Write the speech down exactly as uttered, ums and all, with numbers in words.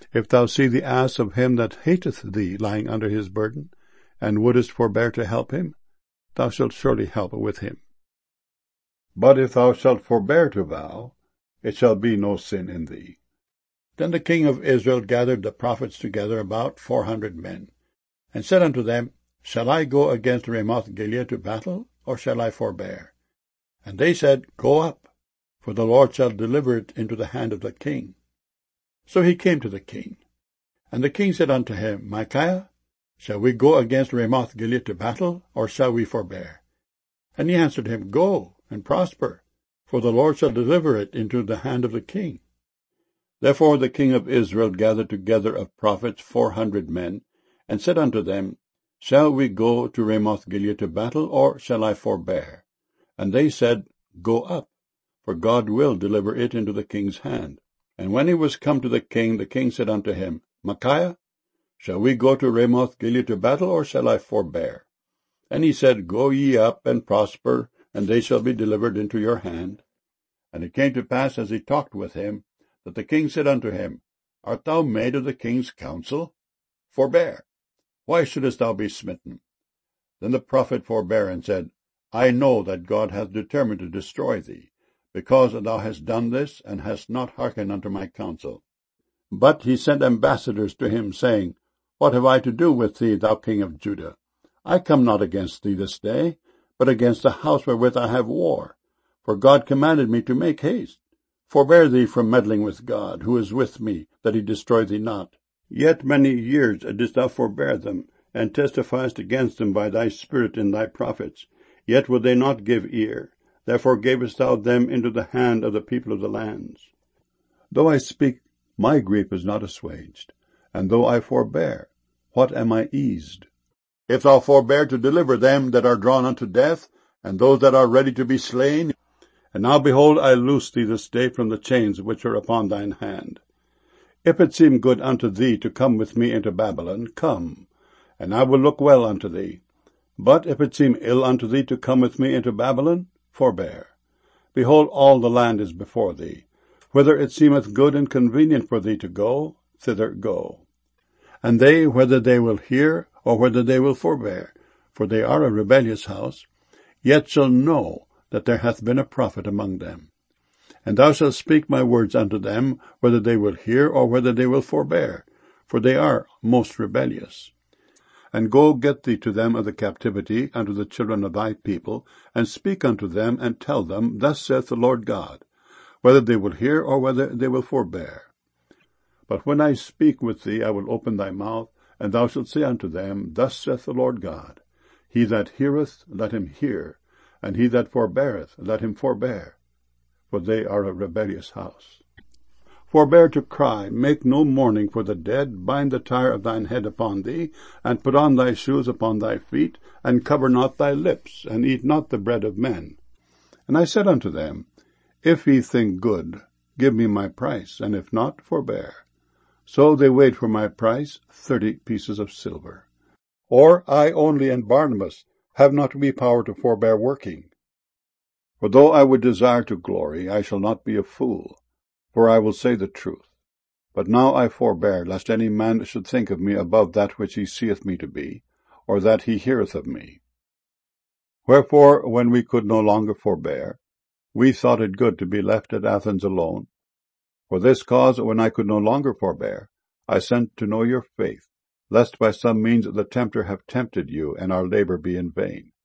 If thou see the ass of him that hateth thee lying under his burden, and wouldest forbear to help him, thou shalt surely help with him. But if thou shalt forbear to vow, it shall be no sin in thee. Then the king of Israel gathered the prophets together, about four hundred men, and said unto them, Shall I go against Ramoth-Gilead to battle, or shall I forbear? And they said, Go up, for the Lord shall deliver it into the hand of the king. So he came to the king. And the king said unto him, Micaiah, shall we go against Ramoth-Gilead to battle, or shall we forbear? And he answered him, Go, and prosper, for the Lord shall deliver it into the hand of the king. Therefore the king of Israel gathered together of prophets four hundred men, and said unto them, Shall we go to Ramoth-Gilead to battle, or shall I forbear? And they said, Go up, for God will deliver it into the king's hand. And when he was come to the king, the king said unto him, Micaiah, shall we go to Ramoth-Gilead to battle, or shall I forbear? And he said, Go ye up, and prosper, and they shall be delivered into your hand. And it came to pass, as he talked with him, that the king said unto him, Art thou made of the king's counsel? Forbear. Why shouldest thou be smitten? Then the prophet forbare, and said, I know that God hath determined to destroy thee, because thou hast done this, and hast not hearkened unto my counsel. But he sent ambassadors to him, saying, What have I to do with thee, thou king of Judah? I come not against thee this day, but against the house wherewith I have war. For God commanded me to make haste. Forbear thee from meddling with God, who is with me, that he destroy thee not. Yet many years didst thou forbear them, and testifiest against them by thy spirit in thy prophets. Yet would they not give ear. Therefore gavest thou them into the hand of the people of the lands. Though I speak, my grief is not assuaged, and though I forbear, what am I eased? If thou forbear to deliver them that are drawn unto death, and those that are ready to be slain, and now behold, I loose thee this day from the chains which are upon thine hand. If it seem good unto thee to come with me into Babylon, come, and I will look well unto thee. But if it seem ill unto thee to come with me into Babylon, forbear. Behold, all the land is before thee. Whither it seemeth good and convenient for thee to go, thither go. And they, whether they will hear, or whether they will forbear, for they are a rebellious house, yet shall know that there hath been a prophet among them. And thou shalt speak my words unto them, whether they will hear, or whether they will forbear, for they are most rebellious. And go get thee to them of the captivity unto the children of thy people, and speak unto them, and tell them, Thus saith the Lord God, whether they will hear, or whether they will forbear. But when I speak with thee, I will open thy mouth, and thou shalt say unto them, Thus saith the Lord God, He that heareth, let him hear, and he that forbeareth, let him forbear, for they are a rebellious house. Forbear to cry, make no mourning for the dead, bind the tire of thine head upon thee, and put on thy shoes upon thy feet, and cover not thy lips, and eat not the bread of men. And I said unto them, If ye think good, give me my price, and if not, forbear. So they weighed for my price thirty pieces of silver. Or I only and Barnabas, have not we power to forbear working? For though I would desire to glory, I shall not be a fool, for I will say the truth. But now I forbear, lest any man should think of me above that which he seeth me to be, or that he heareth of me. Wherefore, when we could no longer forbear, we thought it good to be left at Athens alone. For this cause, when I could no longer forbear, I sent to know your faith, lest by some means the tempter have tempted you, and our labor be in vain.